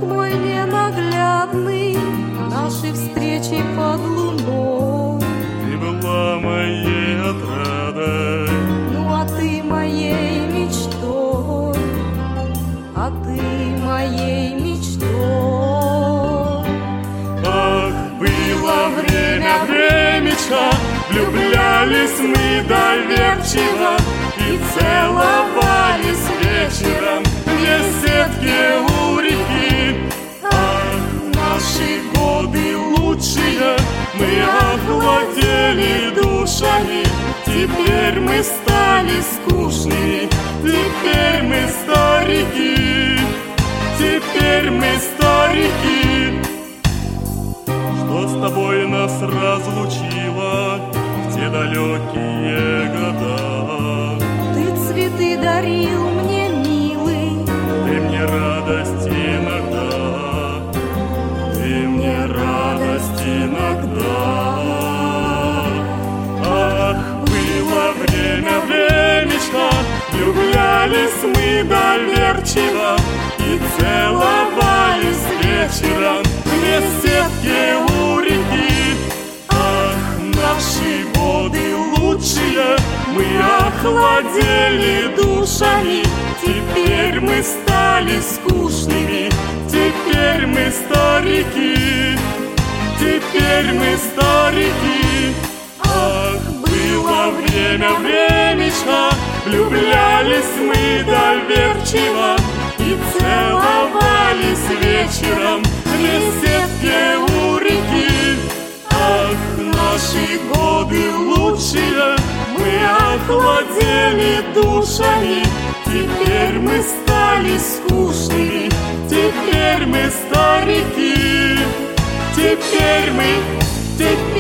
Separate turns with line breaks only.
мой ненаглядный, нашей встречи под луной.
Ты была моей отрадой,
Ну а ты моей мечтой, а ты моей мечтой.
ах, было время, времечко, влюблялись мы доверчиво и целовались вечером в беседке у реки. Ах, наши годы лучшие, мы охладели душами, теперь мы стали скучными, теперь мы старики, теперь мы старики. Что с тобой нас разлучило в те далекие года?
Ты цветы дарил мне, милый,
Ты мне радость иногда, ты мне радость иногда. Ах, было время, времечко, влюблялись мы доверчиво и целовались вечером в беседке у реки. Ах, наши годы лучшие, мы охладели душами, теперь мы стали скучными, теперь мы старики, теперь мы старики. Ах, было время, времечко, влюблялись мы доверчиво и целовались вечером в беседке у реки. Ах, наши годы лучшие, мы охладели душами, теперь мы стали скучными, теперь мы старики, теперь мы